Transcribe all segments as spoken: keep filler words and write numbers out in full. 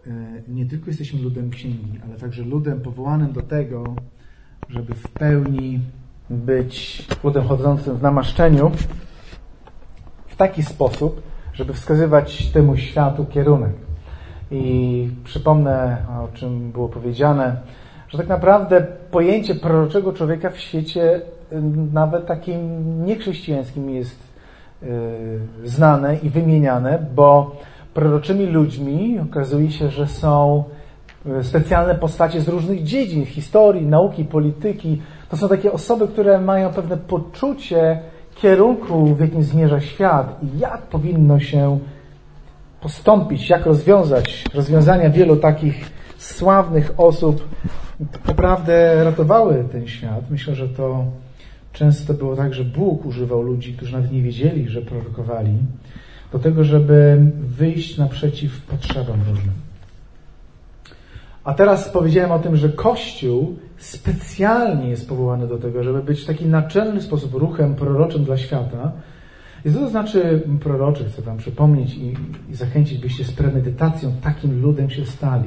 nie tylko jesteśmy ludem księgi, ale także ludem powołanym do tego, żeby w pełni być ludem chodzącym w namaszczeniu w taki sposób, żeby wskazywać temu światu kierunek. I przypomnę, o czym było powiedziane, że tak naprawdę pojęcie proroczego człowieka w świecie nawet takim niechrześcijańskim jest znane i wymieniane, bo proroczymi ludźmi okazuje się, że są specjalne postacie z różnych dziedzin, historii, nauki, polityki. To są takie osoby, które mają pewne poczucie kierunku, w jakim zmierza świat i jak powinno się postąpić, jak rozwiązać. Rozwiązania wielu takich sławnych osób naprawdę ratowały ten świat. Myślę, że to często było tak, że Bóg używał ludzi, którzy nawet nie wiedzieli, że prorokowali, do tego, żeby wyjść naprzeciw potrzebom różnym. A teraz powiedziałem o tym, że Kościół specjalnie jest powołany do tego, żeby być w taki naczelny sposób ruchem proroczym dla świata. I co to znaczy proroczy? Chcę wam przypomnieć i, i zachęcić, byście z premedytacją takim ludem się stali.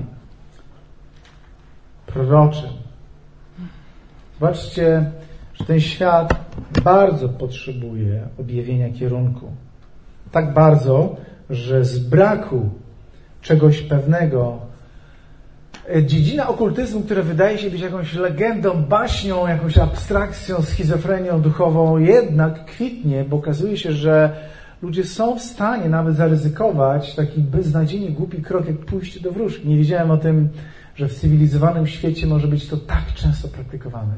Proroczym. Zobaczcie, że ten świat bardzo potrzebuje objawienia kierunku. Tak bardzo, że z braku czegoś pewnego dziedzina okultyzmu, która wydaje się być jakąś legendą, baśnią, jakąś abstrakcją, schizofrenią duchową, jednak kwitnie, bo okazuje się, że ludzie są w stanie nawet zaryzykować taki beznadziejnie głupi krok, jak pójście do wróżki. Nie wiedziałem o tym, że w cywilizowanym świecie może być to tak często praktykowane.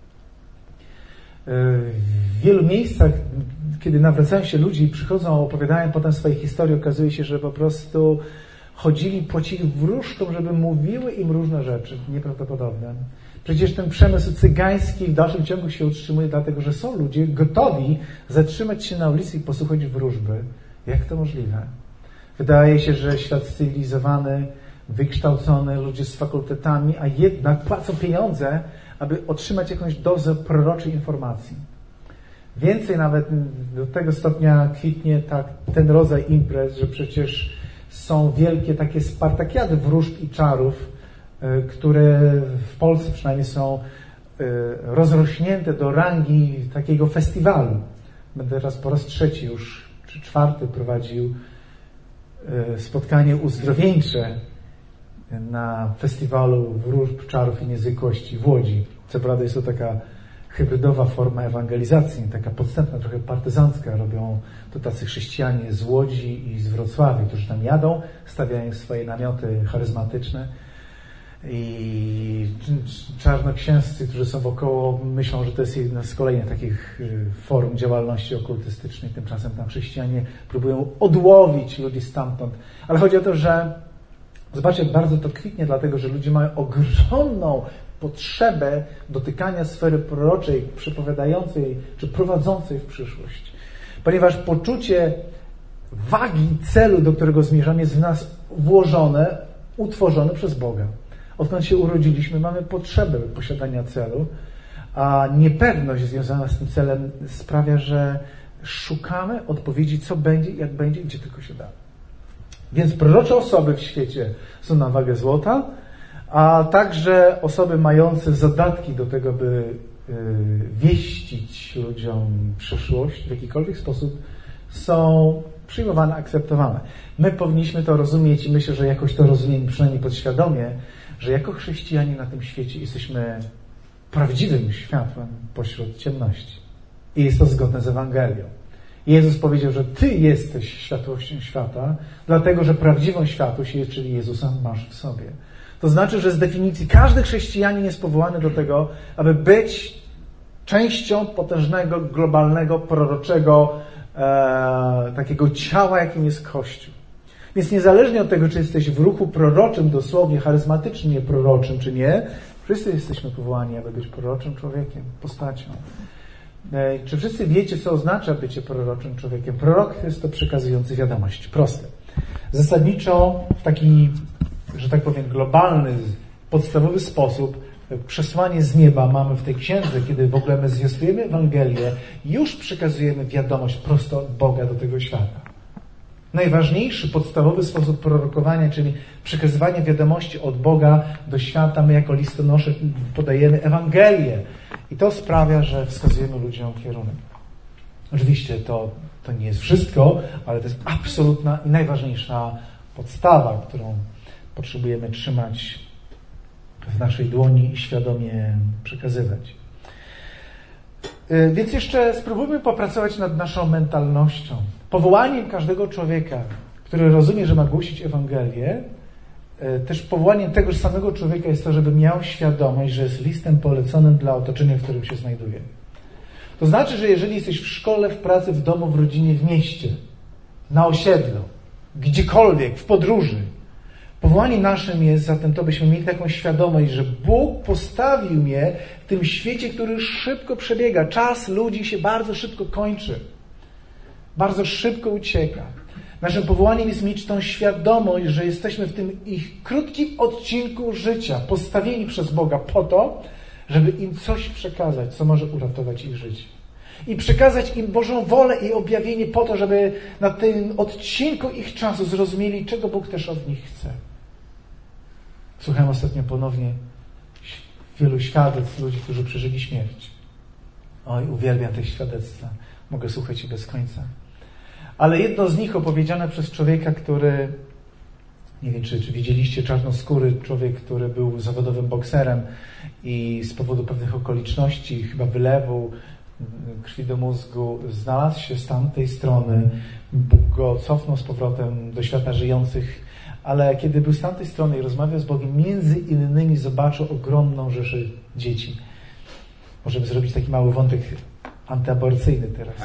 W wielu miejscach, kiedy nawracają się ludzie i przychodzą, opowiadają potem swoje historie, okazuje się, że po prostu chodzili, płacili wróżkom, żeby mówiły im różne rzeczy nieprawdopodobne. Przecież ten przemysł cygański w dalszym ciągu się utrzymuje, dlatego że są ludzie gotowi zatrzymać się na ulicy i posłuchać wróżby. Jak to możliwe? Wydaje się, że świat cywilizowany, wykształcony, ludzie z fakultetami, a jednak płacą pieniądze, aby otrzymać jakąś dozę proroczej informacji. Więcej nawet do tego stopnia kwitnie tak ten rodzaj imprez, że przecież są wielkie takie spartakiady wróżb i czarów, które w Polsce przynajmniej są rozrośnięte do rangi takiego festiwalu. Będę teraz po raz trzeci już, czy czwarty prowadził spotkanie uzdrowieńcze na festiwalu wróżb, czarów i niezwykłości w Łodzi. Co prawda jest to taka hybrydowa forma ewangelizacji, taka podstępna, trochę partyzancka. Robią to tacy chrześcijanie z Łodzi i z Wrocławia, którzy tam jadą, stawiają swoje namioty charyzmatyczne i czarnoksięscy, którzy są wokoło, myślą, że to jest jedna z kolejnych takich form działalności okultystycznej. Tymczasem tam chrześcijanie próbują odłowić ludzi stamtąd. Ale chodzi o to, że zobaczcie, bardzo to kwitnie, dlatego że ludzie mają ogromną potrzebę dotykania sfery proroczej, przepowiadającej czy prowadzącej w przyszłość. Ponieważ poczucie wagi celu, do którego zmierzamy, jest w nas włożone, utworzone przez Boga. Odkąd się urodziliśmy, mamy potrzebę posiadania celu, a niepewność związana z tym celem sprawia, że szukamy odpowiedzi, co będzie, jak będzie, gdzie tylko się da. Więc prorocze osoby w świecie są na wagę złota, a także osoby mające zadatki do tego, by wieścić ludziom przyszłość w jakikolwiek sposób, są przyjmowane, akceptowane. My powinniśmy to rozumieć i myślę, że jakoś to rozumiemy przynajmniej podświadomie, że jako chrześcijanie na tym świecie jesteśmy prawdziwym światłem pośród ciemności. I jest to zgodne z Ewangelią. Jezus powiedział, że Ty jesteś światłością świata, dlatego że prawdziwą światłość, czyli Jezusa, masz w sobie. To znaczy, że z definicji każdy chrześcijanin jest powołany do tego, aby być częścią potężnego, globalnego, proroczego e, takiego ciała, jakim jest Kościół. Więc niezależnie od tego, czy jesteś w ruchu proroczym, dosłownie charyzmatycznie proroczym, czy nie, wszyscy jesteśmy powołani, aby być proroczym człowiekiem, postacią. E, czy wszyscy wiecie, co oznacza bycie proroczym człowiekiem? Prorok jest to przekazujący wiadomość. Proste. Zasadniczo w taki, że tak powiem, globalny, podstawowy sposób przesłanie z nieba mamy w tej księdze, kiedy w ogóle my zwiastujemy Ewangelię, już przekazujemy wiadomość prosto od Boga do tego świata. Najważniejszy, podstawowy sposób prorokowania, czyli przekazywanie wiadomości od Boga do świata, my jako listonosze podajemy Ewangelię. I to sprawia, że wskazujemy ludziom kierunek. Oczywiście to, to nie jest wszystko, ale to jest absolutna i najważniejsza podstawa, którą potrzebujemy trzymać w naszej dłoni i świadomie przekazywać. Więc jeszcze spróbujmy popracować nad naszą mentalnością. Powołaniem każdego człowieka, który rozumie, że ma głosić Ewangelię, też powołaniem tegoż samego człowieka jest to, żeby miał świadomość, że jest listem poleconym dla otoczenia, w którym się znajduje. To znaczy, że jeżeli jesteś w szkole, w pracy, w domu, w rodzinie, w mieście, na osiedlu, gdziekolwiek, w podróży, powołaniem naszym jest zatem to, byśmy mieli taką świadomość, że Bóg postawił mnie w tym świecie, który szybko przebiega. Czas ludzi się bardzo szybko kończy. Bardzo szybko ucieka. Naszym powołaniem jest mieć tą świadomość, że jesteśmy w tym ich krótkim odcinku życia postawieni przez Boga po to, żeby im coś przekazać, co może uratować ich życie. I przekazać im Bożą wolę i objawienie po to, żeby na tym odcinku ich czasu zrozumieli, czego Bóg też od nich chce. Słuchałem ostatnio ponownie wielu świadectw ludzi, którzy przeżyli śmierć. Oj, uwielbiam te świadectwa. Mogę słuchać ich bez końca. Ale jedno z nich opowiedziane przez człowieka, który, nie wiem, czy, czy widzieliście, czarnoskóry człowiek, który był zawodowym bokserem i z powodu pewnych okoliczności, chyba wylewu krwi do mózgu, znalazł się z tamtej strony. Bóg go cofnął z powrotem do świata żyjących, ale kiedy był z tamtej strony i rozmawiał z Bogiem, między innymi zobaczył ogromną rzeszę dzieci. Możemy zrobić taki mały wątek antyaborcyjny teraz.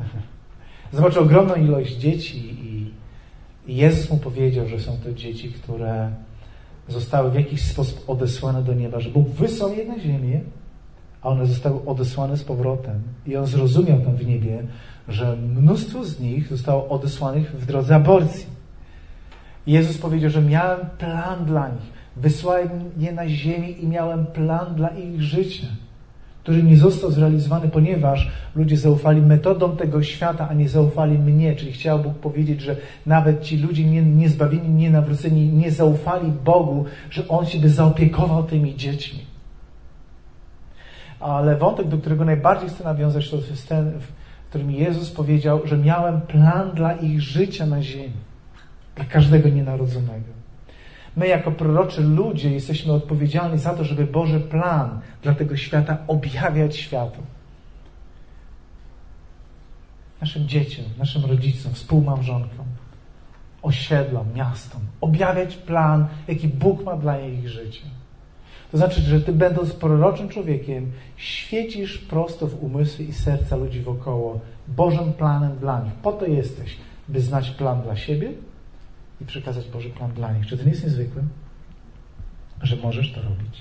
Zobaczył ogromną ilość dzieci i, i Jezus mu powiedział, że są to dzieci, które zostały w jakiś sposób odesłane do nieba, że Bóg wysłał je na ziemię, a one zostały odesłane z powrotem. I on zrozumiał tam w niebie, że mnóstwo z nich zostało odesłanych w drodze aborcji. I Jezus powiedział, że miałem plan dla nich. Wysłałem je na ziemię i miałem plan dla ich życia, który nie został zrealizowany, ponieważ ludzie zaufali metodom tego świata, a nie zaufali mnie. Czyli chciał Bóg powiedzieć, że nawet ci ludzie nie, niezbawieni, nienawróceni nie zaufali Bogu, że On się by zaopiekował tymi dziećmi. Ale wątek, do którego najbardziej chcę nawiązać, to jest ten, w którym Jezus powiedział, że miałem plan dla ich życia na ziemi. Dla każdego nienarodzonego. My jako proroczy ludzie jesteśmy odpowiedzialni za to, żeby Boży plan dla tego świata objawiać światu. Naszym dzieciom, naszym rodzicom, współmałżonkom, osiedlom, miastom. Objawiać plan, jaki Bóg ma dla ich życia. To znaczy, że Ty, będąc proroczym człowiekiem, świecisz prosto w umysły i serca ludzi wokoło Bożym planem dla nich. Po to jesteś, by znać plan dla siebie i przekazać Boży plan dla nich. Czy to nie jest niezwykłe, że możesz to robić?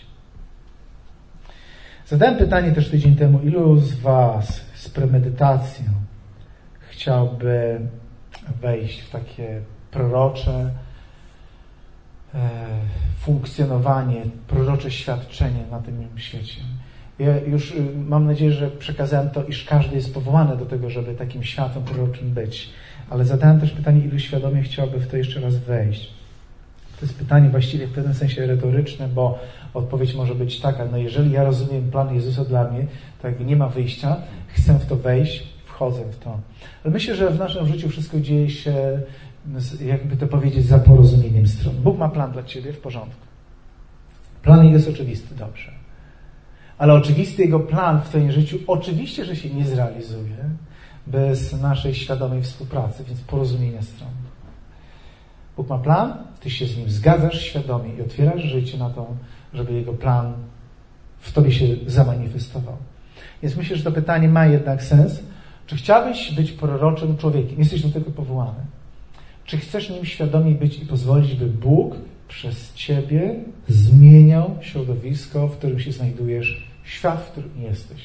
Zadałem pytanie też tydzień temu, ilu z Was z premedytacją chciałby wejść w takie prorocze e, funkcjonowanie, prorocze świadczenie na tym świecie. Ja już mam nadzieję, że przekazałem to, iż każdy jest powołany do tego, żeby takim światłem proroczym być. Ale zadałem też pytanie, ilu świadomie chciałby w to jeszcze raz wejść. To jest pytanie właściwie w pewnym sensie retoryczne, bo odpowiedź może być taka, no jeżeli ja rozumiem plan Jezusa dla mnie, to jakby nie ma wyjścia, chcę w to wejść, wchodzę w to. Ale myślę, że w naszym życiu wszystko dzieje się, jakby to powiedzieć, za porozumieniem stron. Bóg ma plan dla Ciebie, w porządku. Plan Jego jest oczywisty, dobrze. Ale oczywisty Jego plan w Twoim życiu oczywiście, że się nie zrealizuje bez naszej świadomej współpracy, więc porozumienia stron. Bóg ma plan, Ty się z Nim zgadzasz świadomie i otwierasz życie na to, żeby Jego plan w Tobie się zamanifestował. Więc myślę, że to pytanie ma jednak sens. Czy chciałbyś być proroczym człowiekiem? Jesteś do tego powołany. Czy chcesz nim świadomie być i pozwolić, by Bóg przez Ciebie zmieniał środowisko, w którym się znajdujesz, świat, w którym jesteś?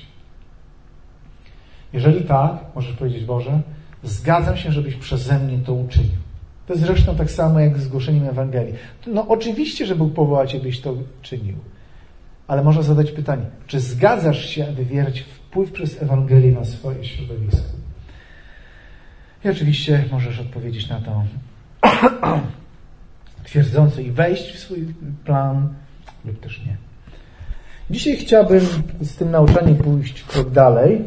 Jeżeli tak, możesz powiedzieć: Boże, zgadzam się, żebyś przeze mnie to uczynił. To jest zresztą tak samo jak z głoszeniem Ewangelii. No oczywiście, że Bóg powoła Cię, byś to czynił. Ale można zadać pytanie, czy zgadzasz się, aby wywierać wpływ przez Ewangelię na swoje środowisko? I oczywiście możesz odpowiedzieć na to twierdząco i wejść w swój plan lub też nie. Dzisiaj chciałbym z tym nauczaniem pójść krok dalej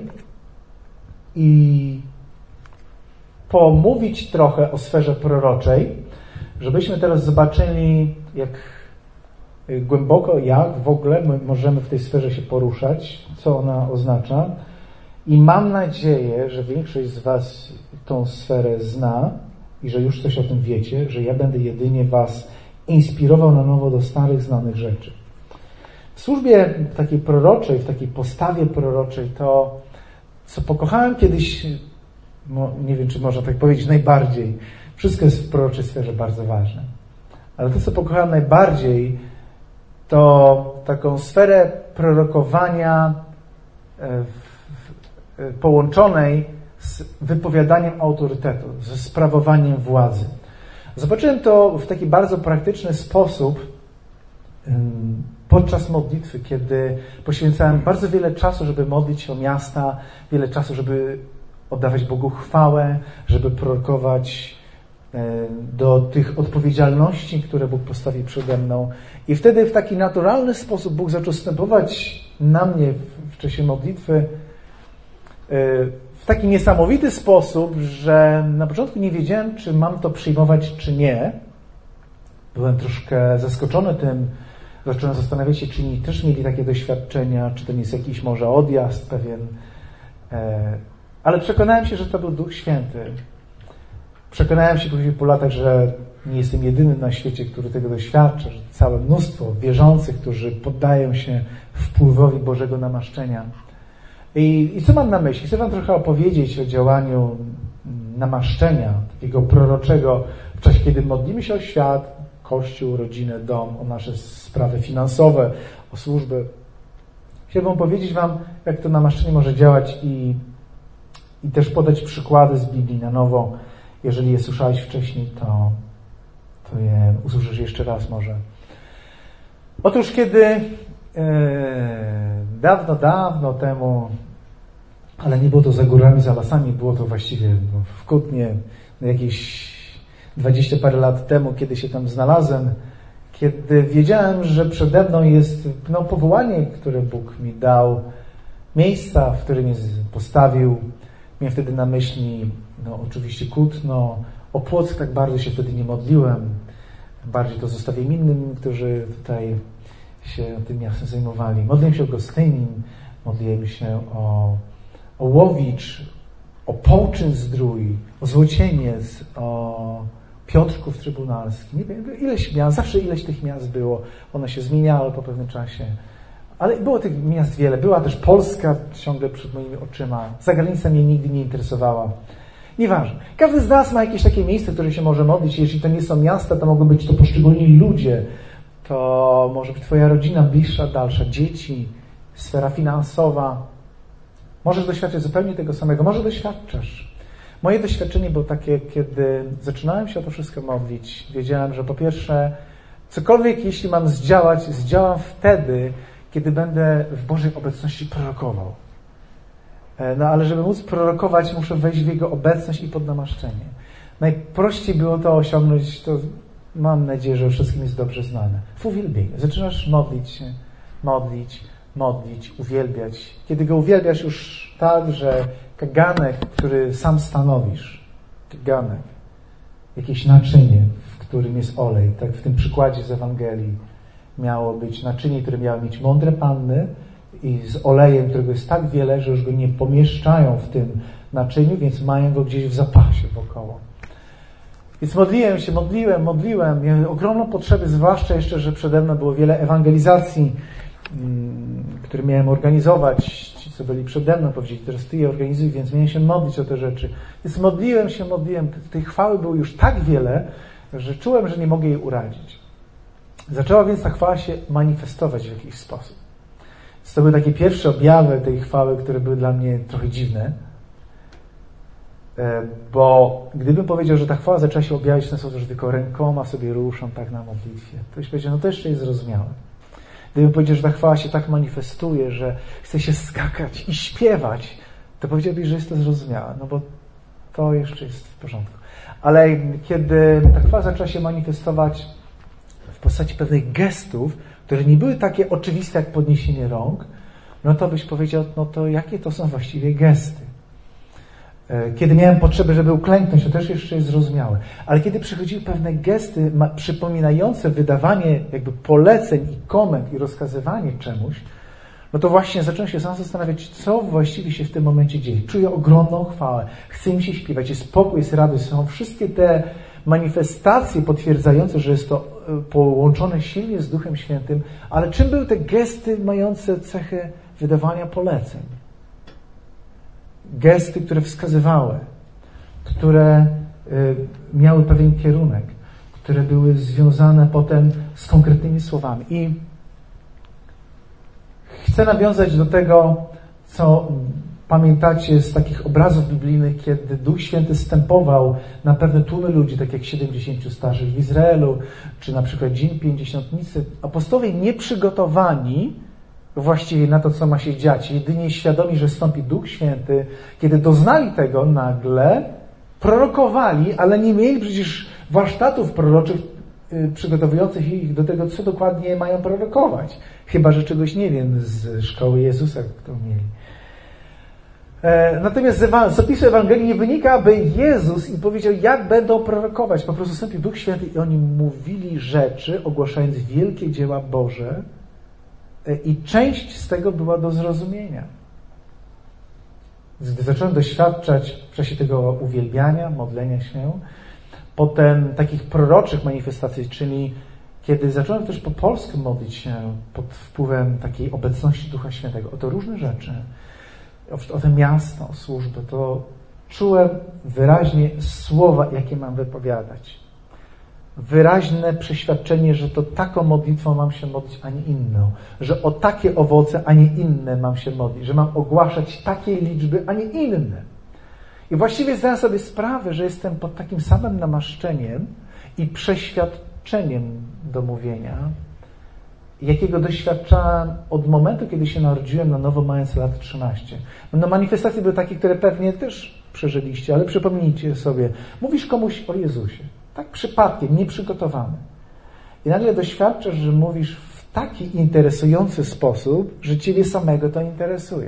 i pomówić trochę o sferze proroczej, żebyśmy teraz zobaczyli, jak głęboko, jak w ogóle my możemy w tej sferze się poruszać, co ona oznacza. I mam nadzieję, że większość z Was tą sferę zna i że już coś o tym wiecie, że ja będę jedynie Was inspirował na nowo do starych, znanych rzeczy. W służbie takiej proroczej, w takiej postawie proroczej, to co pokochałem kiedyś, nie wiem, czy można tak powiedzieć, najbardziej, wszystko jest w proroczej sferze bardzo ważne, ale to, co pokochałem najbardziej, to taką sferę prorokowania połączonej z wypowiadaniem autorytetu, ze sprawowaniem władzy. Zobaczyłem to w taki bardzo praktyczny sposób podczas modlitwy, kiedy poświęcałem bardzo wiele czasu, żeby modlić się o miasta, wiele czasu, żeby oddawać Bogu chwałę, żeby prorokować do tych odpowiedzialności, które Bóg postawi przede mną. I wtedy w taki naturalny sposób Bóg zaczął wstępować na mnie w czasie modlitwy w taki niesamowity sposób, że na początku nie wiedziałem, czy mam to przyjmować, czy nie. Byłem troszkę zaskoczony tym, zacząłem zastanawiać się, czy inni też mieli takie doświadczenia, czy to nie jest jakiś może odjazd pewien. Ale przekonałem się, że to był Duch Święty. Przekonałem się później po latach, że nie jestem jedyny na świecie, który tego doświadcza, że całe mnóstwo wierzących, którzy poddają się wpływowi Bożego namaszczenia. I, I co mam na myśli? Chcę Wam trochę opowiedzieć o działaniu namaszczenia, takiego proroczego, w czasie, kiedy modlimy się o świat, Kościół, rodzinę, dom, o nasze sprawy finansowe, o służbę. Chciałbym powiedzieć Wam, jak to namaszczenie może działać i, i też podać przykłady z Biblii na nowo. Jeżeli je słyszałeś wcześniej, to, to je usłyszysz jeszcze raz może. Otóż kiedy e, dawno, dawno temu, ale nie było to za górami, za lasami, było to właściwie w Kutnie, jakieś dwadzieścia parę lat temu, kiedy się tam znalazłem, kiedy wiedziałem, że przede mną jest no, powołanie, które Bóg mi dał, miejsca, w którym mnie postawił. Miałem wtedy na myśli no, oczywiście Kutno, o Płock tak bardzo się wtedy nie modliłem. Bardziej to zostawiłem innym, którzy tutaj się tym miastem zajmowali. Modliłem się o Gostynin, modliłem się o, o Łowicz, o Połczyn-Zdrój, o Złocieniec, o Piotrków Trybunalski. Nie wiem, ileś miast, zawsze ileś tych miast było. One się zmieniały po pewnym czasie. Ale było tych miast wiele. Była też Polska ciągle przed moimi oczyma. Zagranica mnie nigdy nie interesowała. Nieważne. Każdy z nas ma jakieś takie miejsce, w którym się może modlić. Jeśli to nie są miasta, to mogą być to poszczególni ludzie. To może być Twoja rodzina bliższa, dalsza, dzieci, sfera finansowa. Możesz doświadczać zupełnie tego samego. Może doświadczasz. Moje doświadczenie było takie, kiedy zaczynałem się o to wszystko modlić. Wiedziałem, że po pierwsze, cokolwiek jeśli mam zdziałać, zdziałam wtedy, kiedy będę w Bożej obecności prorokował. No ale żeby móc prorokować, muszę wejść w Jego obecność i pod namaszczenie. Najprościej było to osiągnąć, to mam nadzieję, że wszystkim jest dobrze znane. W uwielbieniu. Zaczynasz modlić się, modlić, modlić, uwielbiać. Kiedy Go uwielbiasz już tak, że kaganek, który sam stanowisz, kaganek, jakieś naczynie, w którym jest olej, tak w tym przykładzie z Ewangelii, miało być naczynie, które miały mieć mądre panny i z olejem, którego jest tak wiele, że już go nie pomieszczają w tym naczyniu, więc mają go gdzieś w zapasie wokoło. Więc modliłem się, modliłem, modliłem. Miałem ogromną potrzebę, zwłaszcza jeszcze, że przede mną było wiele ewangelizacji, które miałem organizować. Ci, co byli przede mną, powiedzieli, teraz Ty je organizuj, więc miałem się modlić o te rzeczy. Więc modliłem się, modliłem. Tej chwały było już tak wiele, że czułem, że nie mogę jej uradzić. Zaczęła więc ta chwała się manifestować w jakiś sposób. Więc to były takie pierwsze objawy tej chwały, które były dla mnie trochę dziwne. Bo gdybym powiedział, że ta chwała zaczęła się objawiać w ten sposób, że tylko rękoma sobie ruszam tak na modlitwie, to byś powiedział, no to jeszcze jest zrozumiałe. Gdybym powiedział, że ta chwała się tak manifestuje, że chce się skakać i śpiewać, to powiedziałbyś, że jest to zrozumiałe. No bo to jeszcze jest w porządku. Ale kiedy ta chwała zaczęła się manifestować w postaci pewnych gestów, które nie były takie oczywiste jak podniesienie rąk, no to byś powiedział, no to jakie to są właściwie gesty? Kiedy miałem potrzebę, żeby uklęknąć, to też jeszcze jest zrozumiałe. Ale kiedy przychodziły pewne gesty ma, przypominające wydawanie jakby poleceń i komend i rozkazywanie czemuś, no to właśnie zacząłem się sam zastanawiać, co właściwie się w tym momencie dzieje. Czuję ogromną chwałę, chce mi się śpiewać, jest spokój, jest radość, są wszystkie te manifestacje potwierdzające, że jest to połączone silnie z Duchem Świętym, ale czym były te gesty mające cechę wydawania poleceń? Gesty, które wskazywały, które miały pewien kierunek, które były związane potem z konkretnymi słowami. I chcę nawiązać do tego, co pamiętacie z takich obrazów biblijnych, kiedy Duch Święty zstępował na pewne tłumy ludzi, tak jak siedemdziesięciu starszych w Izraelu, czy na przykład Dzień Pięćdziesiątnicy. Apostołowie nieprzygotowani właściwie na to, co ma się dziać, jedynie świadomi, że wstąpi Duch Święty, kiedy doznali tego nagle, prorokowali, ale nie mieli przecież warsztatów proroczych y, przygotowujących ich do tego, co dokładnie mają prorokować. Chyba, że czegoś nie wiem z szkoły Jezusa, którą mieli. E, natomiast z zapisu Ewangelii nie wynika, aby Jezus im powiedział, jak będą prorokować. Po prostu wstąpił Duch Święty i oni mówili rzeczy, ogłaszając wielkie dzieła Boże, i część z tego była do zrozumienia. Gdy zacząłem doświadczać w czasie tego uwielbiania, modlenia się, potem takich proroczych manifestacji, czyli kiedy zacząłem też po polsku modlić się pod wpływem takiej obecności Ducha Świętego, o to różne rzeczy, o, o to miasto, o służbę, to czułem wyraźnie słowa, jakie mam wypowiadać. Wyraźne przeświadczenie, że to taką modlitwą mam się modlić, a nie inną. Że o takie owoce, a nie inne mam się modlić. Że mam ogłaszać takiej liczby, a nie inne. I właściwie zdałem sobie sprawę, że jestem pod takim samym namaszczeniem i przeświadczeniem do mówienia, jakiego doświadczałem od momentu, kiedy się narodziłem na nowo, mając lat trzynaście. No manifestacje były takie, które pewnie też przeżyliście, ale przypomnijcie sobie. Mówisz komuś o Jezusie. Tak przypadkiem, nieprzygotowany. I nagle doświadczasz, że mówisz w taki interesujący sposób, że ciebie samego to interesuje.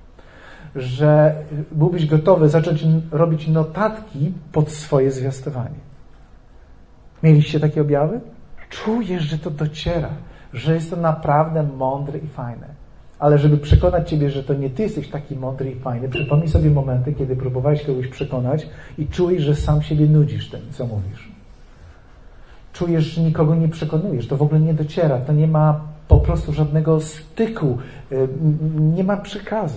Że byłbyś gotowy zacząć robić notatki pod swoje zwiastowanie. Mieliście takie objawy? Czujesz, że to dociera, że jest to naprawdę mądre i fajne. Ale żeby przekonać ciebie, że to nie ty jesteś taki mądry i fajny, przypomnij sobie momenty, kiedy próbowałeś kogoś przekonać i czujesz, że sam siebie nudzisz tym, co mówisz. Czujesz, że nikogo nie przekonujesz, to w ogóle nie dociera, to nie ma po prostu żadnego styku, nie ma przekazu.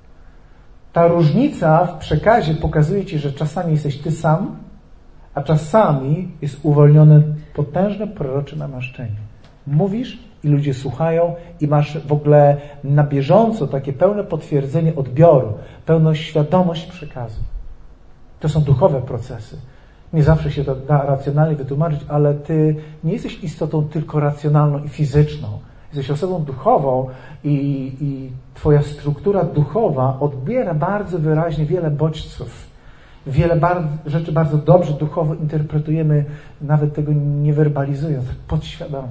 Ta różnica w przekazie pokazuje ci, że czasami jesteś ty sam, a czasami jest uwolnione potężne prorocze namaszczenie. Mówisz i ludzie słuchają i masz w ogóle na bieżąco takie pełne potwierdzenie odbioru, pełną świadomość przekazu. To są duchowe procesy. Nie zawsze się to da racjonalnie wytłumaczyć, ale ty nie jesteś istotą tylko racjonalną i fizyczną. Jesteś osobą duchową i, i twoja struktura duchowa odbiera bardzo wyraźnie wiele bodźców. Wiele bardzo, rzeczy bardzo dobrze duchowo interpretujemy, nawet tego nie werbalizując, tak podświadomie.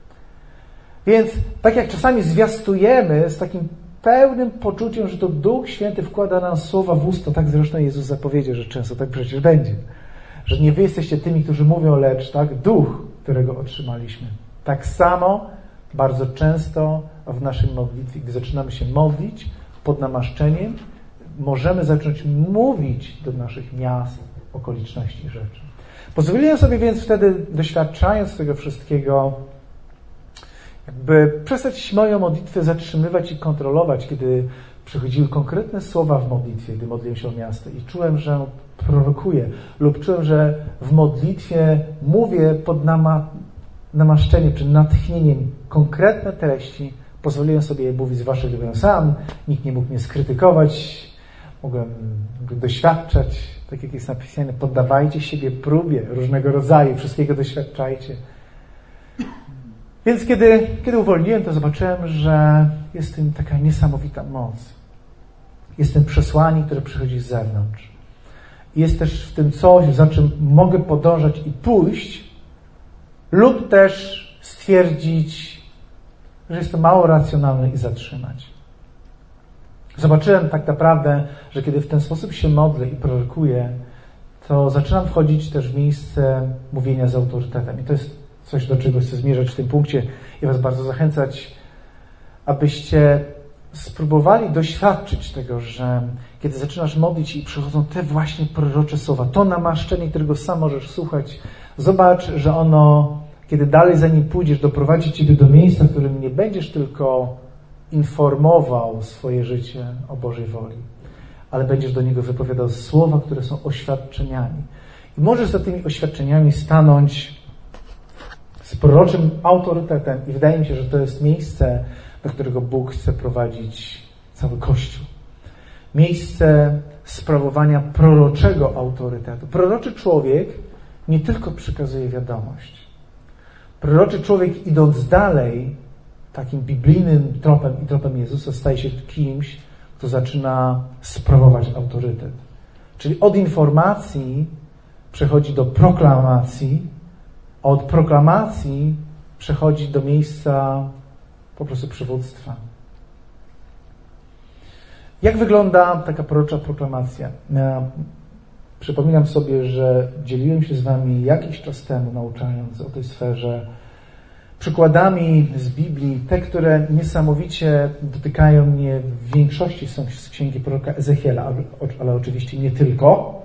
Więc tak jak czasami zwiastujemy z takim pełnym poczuciem, że to Duch Święty wkłada nam słowa w usta, tak zresztą Jezus zapowiedział, że często tak przecież będzie. Że nie wy jesteście tymi, którzy mówią, lecz tak Duch, którego otrzymaliśmy. Tak samo bardzo często w naszej modlitwie, gdy zaczynamy się modlić pod namaszczeniem, możemy zacząć mówić do naszych miast, okoliczności, rzeczy. Pozwoliłem sobie więc wtedy, doświadczając tego wszystkiego, jakby przestać moją modlitwę zatrzymywać i kontrolować, kiedy przychodziły konkretne słowa w modlitwie, gdy modliłem się o miasto i czułem, że prorokuję lub czułem, że w modlitwie mówię pod nama, namaszczeniem czy natchnieniem konkretne treści. Pozwoliłem sobie je mówić, zwłaszcza gdy byłem sam, nikt nie mógł mnie skrytykować, mogłem doświadczać, tak jak jest napisane, poddawajcie siebie próbie różnego rodzaju, wszystkiego doświadczajcie. Więc kiedy, kiedy uwolniłem, to zobaczyłem, że jest w tym taka niesamowita moc. Jest tym przesłanie, które przychodzi z zewnątrz. jest też w tym coś, za czym mogę podążać i pójść, lub też stwierdzić, że jest to mało racjonalne i zatrzymać. Zobaczyłem tak naprawdę, że kiedy w ten sposób się modlę i prorokuję, to zaczynam wchodzić też w miejsce mówienia z autorytetem. I to jest coś, do czego chcę zmierzać w tym punkcie i Was bardzo zachęcać, abyście spróbowali doświadczyć tego, że kiedy zaczynasz modlić i przychodzą te właśnie prorocze słowa, to namaszczenie, którego sam możesz słuchać, zobacz, że ono, kiedy dalej za nim pójdziesz, doprowadzi Ciebie do miejsca, w którym nie będziesz tylko informował swoje życie o Bożej woli, ale będziesz do niego wypowiadał słowa, które są oświadczeniami. I możesz za tymi oświadczeniami stanąć z proroczym autorytetem i wydaje mi się, że to jest miejsce, do którego Bóg chce prowadzić cały Kościół. Miejsce sprawowania proroczego autorytetu. Proroczy człowiek nie tylko przekazuje wiadomość. Proroczy człowiek, idąc dalej, takim biblijnym tropem i tropem Jezusa, staje się kimś, kto zaczyna sprawować autorytet. Czyli od informacji przechodzi do proklamacji, a od proklamacji przechodzi do miejsca po prostu przywództwa. Jak wygląda taka prorocza proklamacja? Ja przypominam sobie, że dzieliłem się z Wami jakiś czas temu, nauczając o tej sferze, przykładami z Biblii, te, które niesamowicie dotykają mnie, w większości są z księgi proroka Ezechiela, ale oczywiście nie tylko.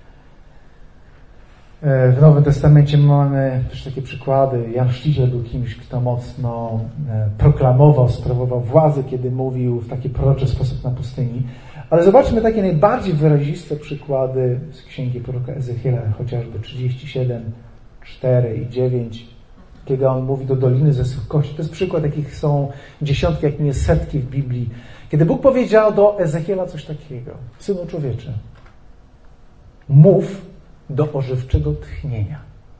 W Nowym Testamencie mamy też takie przykłady. Jan Chrzciciel był kimś, kto mocno proklamował, sprawował władzę, kiedy mówił w taki proroczy sposób na pustyni. Ale zobaczmy takie najbardziej wyraziste przykłady z księgi proroka Ezechiela, chociażby trzydzieści siedem, cztery i dziewięć, kiedy on mówi do doliny zesłych kości. To jest przykład, jakich są dziesiątki, jak nie setki w Biblii. Kiedy Bóg powiedział do Ezechiela coś takiego: Synu człowieczy, mów do ożywczego tchnienia.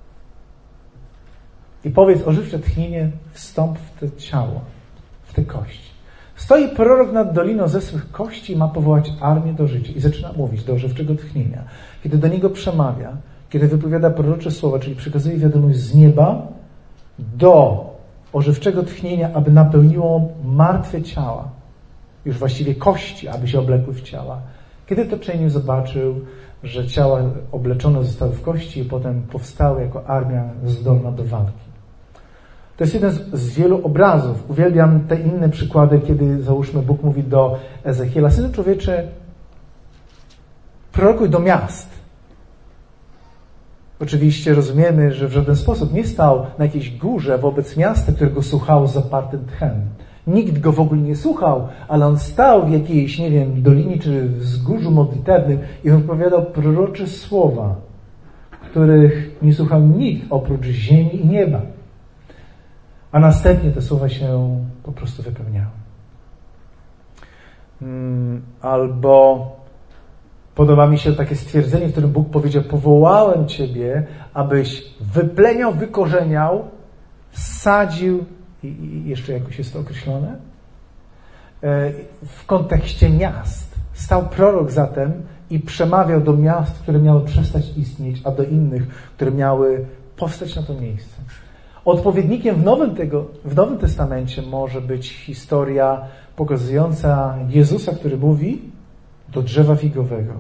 I powiedz: ożywcze tchnienie, wstąp w to ciało, w te kości. Stoi prorok nad doliną zesłych kości i ma powołać armię do życia. I zaczyna mówić do ożywczego tchnienia. Kiedy do niego przemawia, kiedy wypowiada prorocze słowa, czyli przekazuje wiadomość z nieba do ożywczego tchnienia, aby napełniło martwe ciała, już właściwie kości, aby się oblekły w ciała. Kiedy to czynił, zobaczył, że ciała obleczone zostały w kości i potem powstały jako armia zdolna do walki. To jest jeden z, z wielu obrazów. Uwielbiam te inne przykłady, kiedy, załóżmy, Bóg mówi do Ezechiela: Synu człowieczy, prorokuj do miast. Oczywiście rozumiemy, że w żaden sposób nie stał na jakiejś górze wobec miasta, którego słuchało z zapartym tchem. Nikt go w ogóle nie słuchał, ale on stał w jakiejś, nie wiem, dolinie czy wzgórzu modlitewnym i wypowiadał prorocze słowa, których nie słuchał nikt oprócz ziemi i nieba. A następnie te słowa się po prostu wypełniały. Albo podoba mi się takie stwierdzenie, w którym Bóg powiedział: powołałem Ciebie, abyś wypleniał, wykorzeniał, sadził, i jeszcze jakoś jest to określone, w kontekście miast. Stał prorok zatem i przemawiał do miast, które miały przestać istnieć, a do innych, które miały powstać na to miejsce. Odpowiednikiem w Nowym, tego, w Nowym Testamencie może być historia pokazująca Jezusa, który mówi do drzewa figowego.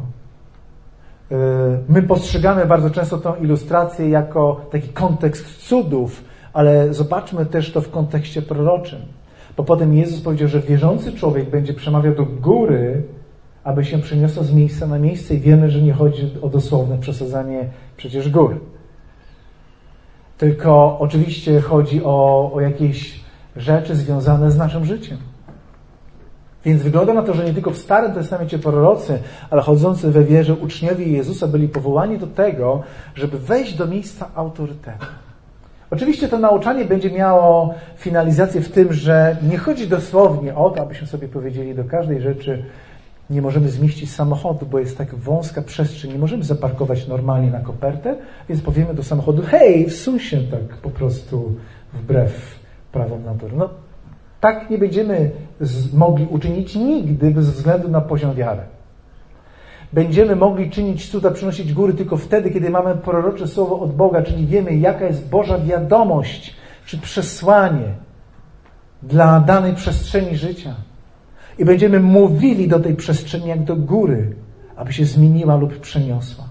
My postrzegamy bardzo często tą ilustrację jako taki kontekst cudów, ale zobaczmy też to w kontekście proroczym. Bo potem Jezus powiedział, że wierzący człowiek będzie przemawiał do góry, aby się przeniosła z miejsca na miejsce, i wiemy, że nie chodzi o dosłowne przesadzanie przecież gór. Tylko oczywiście chodzi o, o jakieś rzeczy związane z naszym życiem. Więc wygląda na to, że nie tylko w Starym Testamencie prorocy, ale chodzący we wierze uczniowie Jezusa byli powołani do tego, żeby wejść do miejsca autorytetu. Oczywiście to nauczanie będzie miało finalizację w tym, że nie chodzi dosłownie o to, abyśmy sobie powiedzieli do każdej rzeczy: nie możemy zmieścić samochodu, bo jest tak wąska przestrzeń, nie możemy zaparkować normalnie na kopertę, więc powiemy do samochodu: hej, wsuń się tak po prostu wbrew prawom natury. No, tak nie będziemy mogli uczynić nigdy bez względu na poziom wiary. Będziemy mogli czynić cuda, przynosić góry tylko wtedy, kiedy mamy prorocze słowo od Boga, czyli wiemy, jaka jest Boża wiadomość czy przesłanie dla danej przestrzeni życia. I będziemy mówili do tej przestrzeni jak do góry, aby się zmieniła lub przeniosła.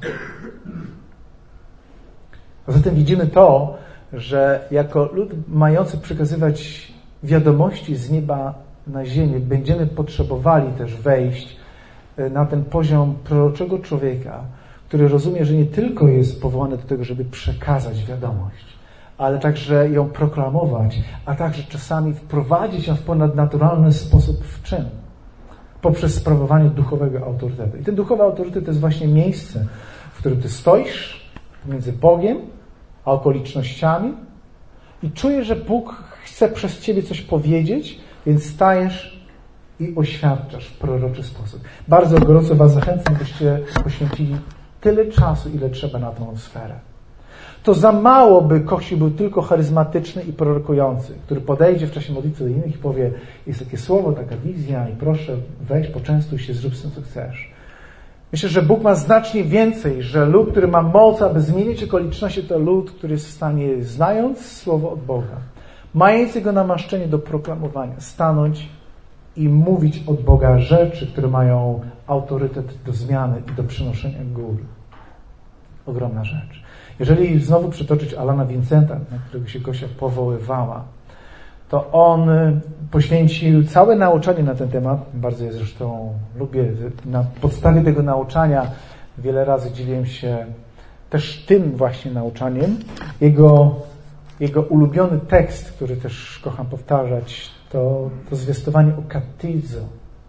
A zatem widzimy to, że jako lud mający przekazywać wiadomości z nieba na ziemię, będziemy potrzebowali też wejść na ten poziom proroczego człowieka, który rozumie, że nie tylko jest powołany do tego, żeby przekazać wiadomość, ale także ją proklamować, a także czasami wprowadzić ją w ponadnaturalny sposób w czyn, poprzez sprawowanie duchowego autorytetu. I ten duchowy autorytet to jest właśnie miejsce, w którym ty stoisz między Bogiem a okolicznościami i czujesz, że Bóg chce przez ciebie coś powiedzieć, więc stajesz i oświadczasz w proroczy sposób. Bardzo gorąco was zachęcam, byście poświęcili tyle czasu, ile trzeba na tą sferę. To za mało, by Kościół był tylko charyzmatyczny i prorokujący, który podejdzie w czasie modlitwy do innych i powie, jest takie słowo, taka wizja i proszę weź, poczęstuj się, zrób z tym, co chcesz. Myślę, że Bóg ma znacznie więcej, że lud, który ma moc, aby zmienić okoliczności, to lud, który jest w stanie, znając słowo od Boga, mając jego namaszczenie do proklamowania, stanąć i mówić od Boga rzeczy, które mają autorytet do zmiany i do przynoszenia gór. Ogromna rzecz. Jeżeli znowu przytoczyć Alana Vincenta, na którego się Gosia powoływała, to on poświęcił całe nauczanie na ten temat. Bardzo je zresztą lubię. Na podstawie tego nauczania wiele razy dzieliłem się też tym właśnie nauczaniem. Jego, jego ulubiony tekst, który też kocham powtarzać, to, to zwiastowanie o Katizo.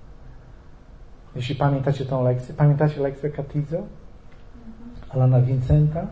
Jeśli pamiętacie tą lekcję. Pamiętacie lekcję Katizo? Alana Vincenta?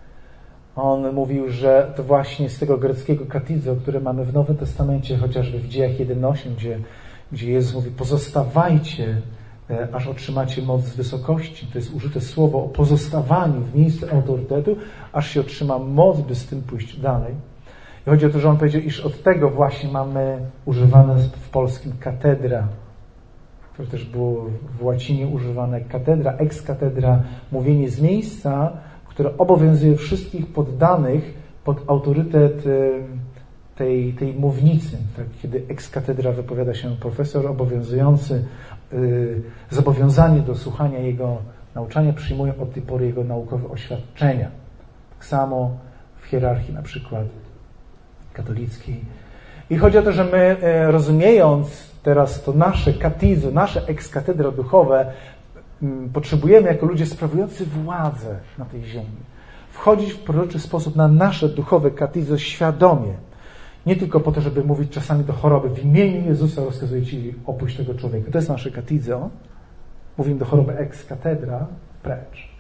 On mówił, że to właśnie z tego greckiego katizo, które mamy w Nowym Testamencie, chociażby w Dziejach jeden osiem, gdzie, gdzie Jezus mówi, pozostawajcie, aż otrzymacie moc z wysokości. To jest użyte słowo o pozostawaniu w miejscu autorytetu, aż się otrzyma moc, by z tym pójść dalej. I chodzi o to, że on powiedział, iż od tego właśnie mamy używane w polskim katedra, które też było w łacinie używane katedra, ex katedra, mówienie z miejsca, które obowiązuje wszystkich poddanych pod autorytet tej, tej mównicy. Tak, kiedy ex katedra wypowiada się profesor obowiązujący, yy, zobowiązani do słuchania jego nauczania, przyjmują od tej pory jego naukowe oświadczenia. Tak samo w hierarchii na przykład katolickiej. I chodzi o to, że my, yy, rozumiejąc teraz to nasze katizo, nasze ex katedra duchowe, potrzebujemy jako ludzie sprawujący władzę na tej ziemi wchodzić w proroczy sposób na nasze duchowe katizo świadomie. Nie tylko po to, żeby mówić czasami do choroby w imieniu Jezusa rozkazuję Ci opuść tego człowieka. To jest nasze katizo. Mówimy do choroby ex katedra, precz.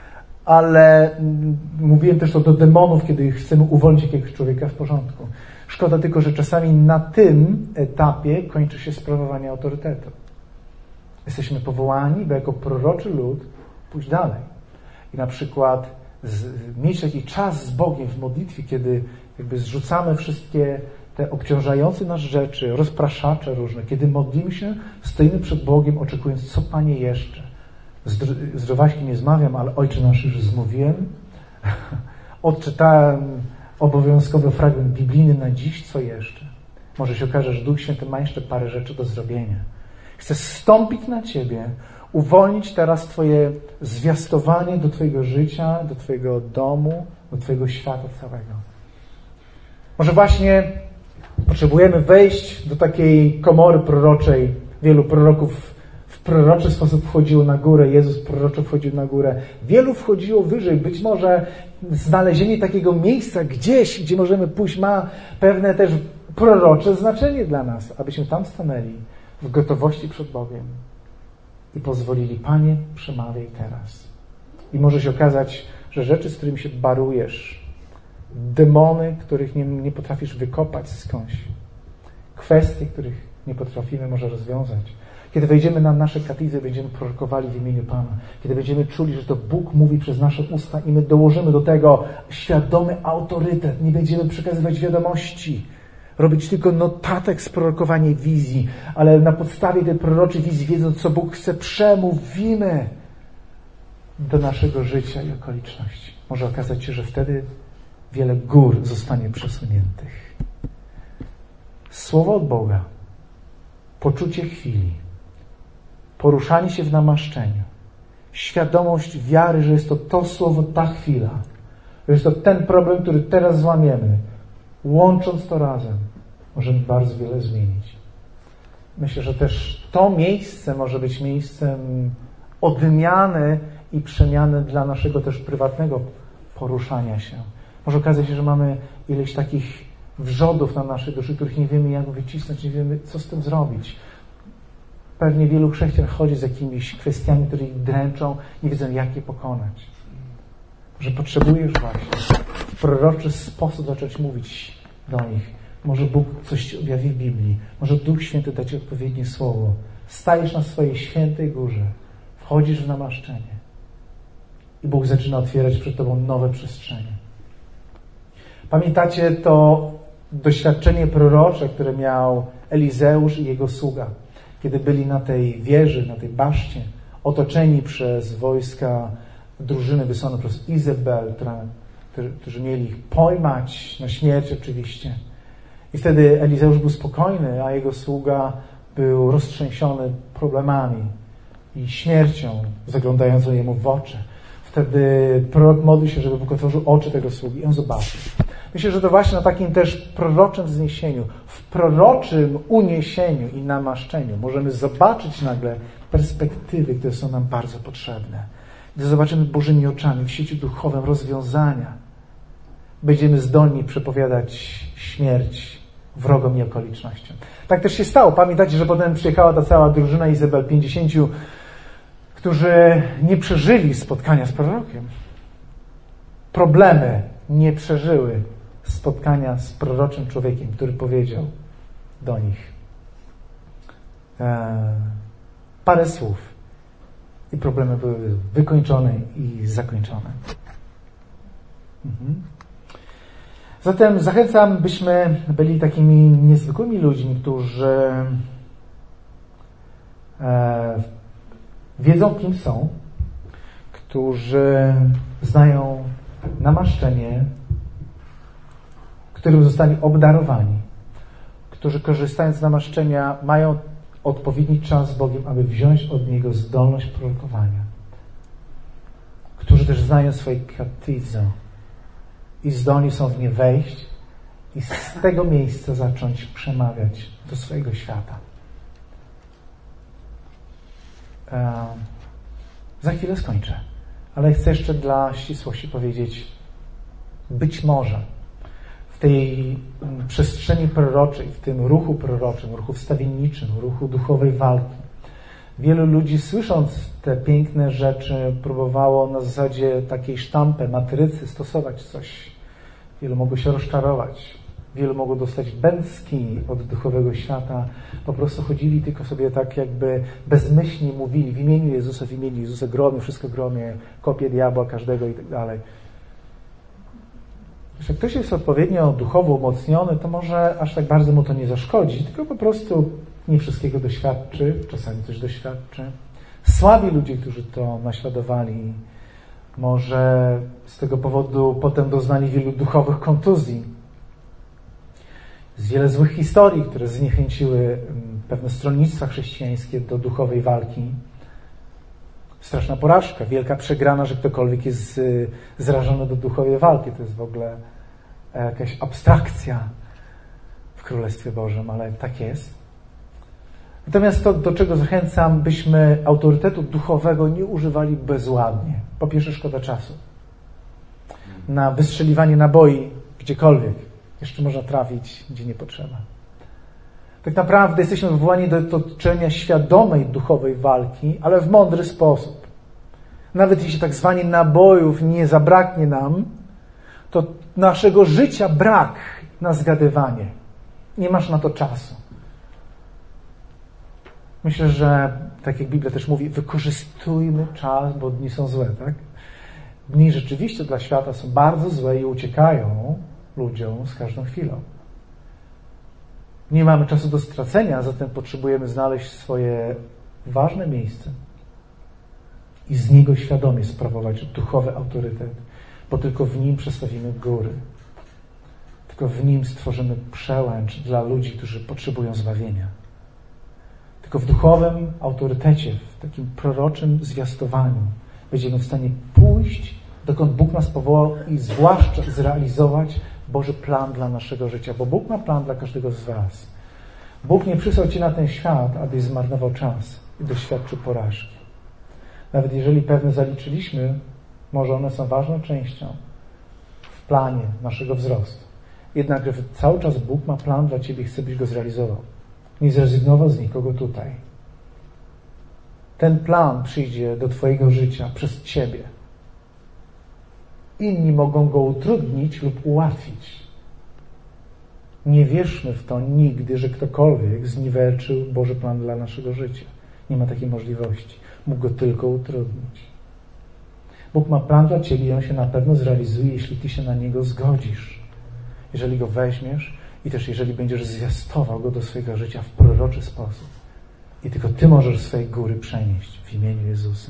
Ale mówiłem też to do demonów, kiedy chcemy uwolnić jakiegoś człowieka w porządku. Szkoda tylko, że czasami na tym etapie kończy się sprawowanie autorytetu. Jesteśmy powołani, by jako proroczy lud pójść dalej. I na przykład z, mieć taki czas z Bogiem w modlitwie, kiedy jakby zrzucamy wszystkie te obciążające nas rzeczy, rozpraszacze różne. Kiedy modlimy się, stoimy przed Bogiem, oczekując, co Panie jeszcze. Zdrowaśki nie zmawiam, ale Ojcze Nasz już zmówiłem. Odczytałem obowiązkowy fragment biblijny na dziś, co jeszcze. Może się okaże, że Duch Święty ma jeszcze parę rzeczy do zrobienia. Chcę zstąpić na Ciebie, uwolnić teraz Twoje zwiastowanie do Twojego życia, do Twojego domu, do Twojego świata całego. Może właśnie potrzebujemy wejść do takiej komory proroczej. Wielu proroków w proroczy sposób wchodziło na górę, Jezus proroczo wchodził na górę. Wielu wchodziło wyżej. Być może znalezienie takiego miejsca gdzieś, gdzie możemy pójść, ma pewne też prorocze znaczenie dla nas, abyśmy tam stanęli w gotowości przed Bogiem i pozwolili, Panie, przemawiaj teraz. I może się okazać, że rzeczy, z którymi się barujesz, demony, których nie, nie potrafisz wykopać skądś, kwestie, których nie potrafimy może rozwiązać. Kiedy wejdziemy na nasze katizy, będziemy prorokowali w imieniu Pana. Kiedy będziemy czuli, że to Bóg mówi przez nasze usta i my dołożymy do tego świadomy autorytet. Nie będziemy przekazywać wiadomości, robić tylko notatek z prorokowania wizji, ale na podstawie tej proroczej wizji, wiedząc, co Bóg chce, przemówimy do naszego życia i okoliczności. Może okazać się, że wtedy wiele gór zostanie przesuniętych. Słowo od Boga, poczucie chwili, poruszanie się w namaszczeniu, świadomość wiary, że jest to to słowo, ta chwila, że jest to ten problem, który teraz złamiemy. Łącząc to razem, możemy bardzo wiele zmienić. Myślę, że też to miejsce może być miejscem odmiany i przemiany dla naszego też prywatnego poruszania się. Może okazać się, że mamy ileś takich wrzodów na naszej duszy, których nie wiemy, jak wycisnąć, nie wiemy, co z tym zrobić. Pewnie wielu chrześcijan chodzi z jakimiś kwestiami, które ich dręczą, nie wiedzą, jak je pokonać. Że potrzebujesz właśnie w proroczy sposób zacząć mówić do nich. Może Bóg coś Ci objawi w Biblii. Może Duch Święty da Ci odpowiednie słowo. Stajesz na swojej świętej górze. Wchodzisz w namaszczenie. I Bóg zaczyna otwierać przed Tobą nowe przestrzenie. Pamiętacie to doświadczenie prorocze, które miał Elizeusz i jego sługa, kiedy byli na tej wieży, na tej baszcie, otoczeni przez wojska drużyny wysłane przez Izabel, która, którzy mieli ich pojmać na śmierć oczywiście. I wtedy Elizeusz był spokojny, a jego sługa był roztrzęsiony problemami i śmiercią zaglądającą jemu w oczy. Wtedy prorok modlił się, żeby Bóg otworzył oczy tego sługi i on zobaczył. Myślę, że to właśnie na takim też proroczym wzniesieniu, w proroczym uniesieniu i namaszczeniu możemy zobaczyć nagle perspektywy, które są nam bardzo potrzebne. Gdy zobaczymy Bożymi oczami w świecie duchowym rozwiązania, będziemy zdolni przepowiadać śmierć wrogom i okolicznościom. Tak też się stało. Pamiętacie, że potem przyjechała ta cała drużyna Izabel, pięćdziesięciu, którzy nie przeżyli spotkania z prorokiem. Problemy nie przeżyły spotkania z proroczym człowiekiem, który powiedział do nich e, parę słów i problemy były wykończone i zakończone. Mhm. Zatem zachęcam, byśmy byli takimi niezwykłymi ludźmi, którzy e, wiedzą, kim są, którzy znają namaszczenie, którym zostali obdarowani, którzy korzystając z namaszczenia mają odpowiedni czas z Bogiem, aby wziąć od Niego zdolność prorokowania, którzy też znają swoje katyzo i zdolni są w nie wejść i z tego miejsca zacząć przemawiać do swojego świata. Um, za chwilę skończę, ale chcę jeszcze dla ścisłości powiedzieć, być może w tej przestrzeni proroczej, w tym ruchu proroczym, ruchu wstawienniczym, ruchu duchowej walki, wielu ludzi, słysząc te piękne rzeczy, próbowało na zasadzie takiej sztampy, matrycy stosować coś. Wielu mogło się rozczarować. Wielu mogło dostać bęcki od duchowego świata. Po prostu chodzili tylko sobie tak jakby bezmyślnie mówili w imieniu Jezusa, w imieniu Jezusa gromię, wszystko gromię, kopię diabła każdego i tak dalej. Jeśli ktoś jest odpowiednio duchowo umocniony, to może aż tak bardzo mu to nie zaszkodzi, tylko po prostu nie wszystkiego doświadczy, czasami coś doświadczy. Słabi ludzie, którzy to naśladowali, może z tego powodu potem doznali wielu duchowych kontuzji. Jest wiele złych historii, które zniechęciły pewne stronnictwa chrześcijańskie do duchowej walki. Straszna porażka, wielka przegrana, że ktokolwiek jest zrażony do duchowej walki. To jest w ogóle jakaś abstrakcja w Królestwie Bożym, ale tak jest. Natomiast to, do czego zachęcam, byśmy autorytetu duchowego nie używali bezładnie. Po pierwsze, szkoda czasu. Na wystrzeliwanie naboi gdziekolwiek jeszcze można trafić, gdzie nie potrzeba. Tak naprawdę jesteśmy wywołani do toczenia świadomej duchowej walki, ale w mądry sposób. Nawet jeśli tak zwanie nabojów nie zabraknie nam, to naszego życia brak na zgadywanie. Nie masz na to czasu. Myślę, że tak jak Biblia też mówi, wykorzystujmy czas, bo dni są złe, tak? Dni rzeczywiście dla świata są bardzo złe i uciekają ludziom z każdą chwilą. Nie mamy czasu do stracenia, zatem potrzebujemy znaleźć swoje ważne miejsce i z Niego świadomie sprawować duchowy autorytet, bo tylko w Nim przestawimy góry. Tylko w Nim stworzymy przełęcz dla ludzi, którzy potrzebują zbawienia. Tylko w duchowym autorytecie, w takim proroczym zwiastowaniu będziemy w stanie pójść, dokąd Bóg nas powołał i zwłaszcza zrealizować Boży plan dla naszego życia, bo Bóg ma plan dla każdego z was. Bóg nie przysłał Cię na ten świat, abyś zmarnował czas i doświadczył porażki. Nawet jeżeli pewne zaliczyliśmy, może one są ważną częścią w planie naszego wzrostu. Jednak cały czas Bóg ma plan dla Ciebie i chce, byś go zrealizował. Nie zrezygnował z nikogo tutaj. Ten plan przyjdzie do Twojego życia przez Ciebie. Inni mogą go utrudnić lub ułatwić. Nie wierzmy w to nigdy, że ktokolwiek zniweczył Boży plan dla naszego życia. Nie ma takiej możliwości. Mógł go tylko utrudnić. Bóg ma plan dla Ciebie i on się na pewno zrealizuje, jeśli Ty się na niego zgodzisz. Jeżeli go weźmiesz i też jeżeli będziesz zwiastował go do swojego życia w proroczy sposób. I tylko Ty możesz swojej góry przenieść w imieniu Jezusa.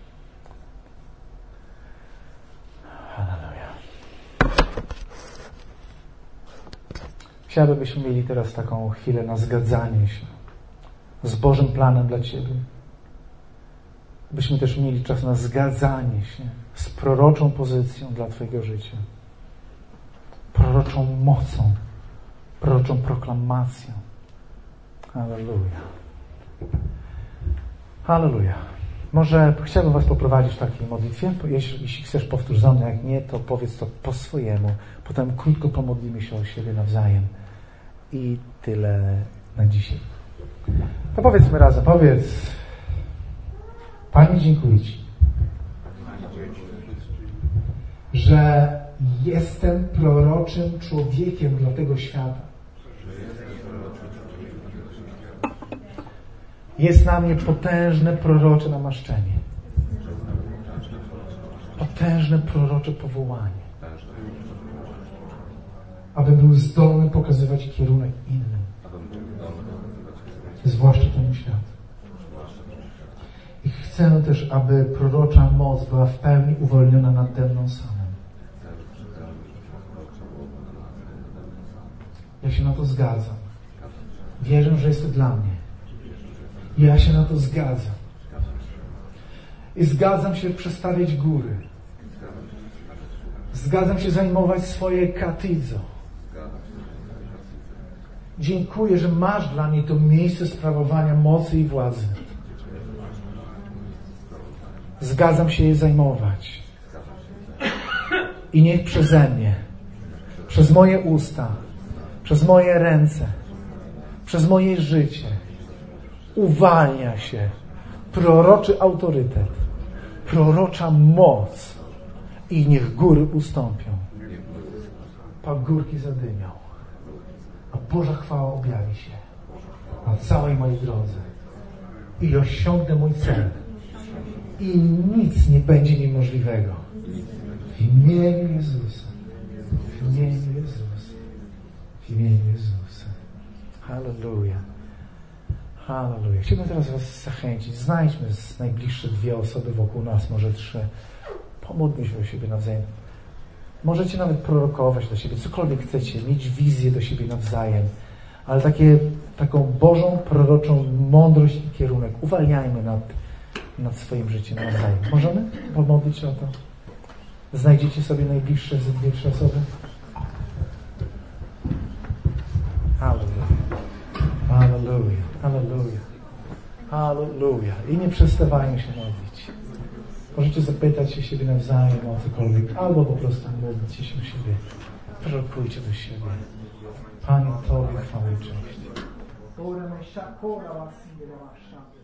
Halleluja. Chciałbym, byśmy mieli teraz taką chwilę na zgadzanie się z Bożym planem dla Ciebie. Byśmy też mieli czas na zgadzanie się z proroczą pozycją dla Twojego życia. Proroczą mocą, proroczą proklamacją. Halleluja. Halleluja. Może chciałbym Was poprowadzić w takiej modlitwie. Jeśli, jeśli chcesz, powtórz za mną. Jak nie, to powiedz to po swojemu. Potem krótko pomodlimy się o siebie nawzajem. I tyle na dzisiaj. To powiedzmy razem. Powiedz: Panie, dziękuję Ci, że jestem proroczym człowiekiem dla tego świata. Jest na mnie potężne prorocze namaszczenie. Potężne prorocze powołanie. Abym był zdolny pokazywać kierunek innym. Zwłaszcza temu światu. I chcę też, aby prorocza moc była w pełni uwolniona nade mną samym. Ja się na to zgadzam. Wierzę, że jest to dla mnie. I ja się na to zgadzam. I zgadzam się przestawiać góry. Zgadzam się zajmować swoje katidzo. Dziękuję, że masz dla mnie to miejsce sprawowania mocy i władzy. Zgadzam się je zajmować. I niech przeze mnie, przez moje usta, przez moje ręce, przez moje życie uwalnia się proroczy autorytet, prorocza moc i niech góry ustąpią. Pagórki zadymią, a Boża chwała objawi się na całej mojej drodze i osiągnę mój cel. I nic nie będzie niemożliwego. W imieniu Jezusa. W imieniu Jezusa. W imieniu Jezusa. Halleluja. Halleluja. Chciałbym teraz Was zachęcić. Znajdźmy z najbliższe dwie osoby wokół nas, może trzy. Pomódlmy się o siebie nawzajem. Możecie nawet prorokować do siebie, cokolwiek chcecie, mieć wizję do siebie nawzajem. Ale takie, taką Bożą, proroczą mądrość i kierunek uwalniajmy nad, nad swoim życiem nawzajem. Możemy pomodlić się o to? Znajdziecie sobie najbliższe ze dwie, trzy osoby? Halleluja. Halleluja. Halleluja. Halleluja. I nie przestawajmy się modlić. Możecie zapytać się siebie nawzajem o cokolwiek, albo po prostu modlić się o siebie. Prorokujcie do siebie. Panie, Tobie chwałę i cześć.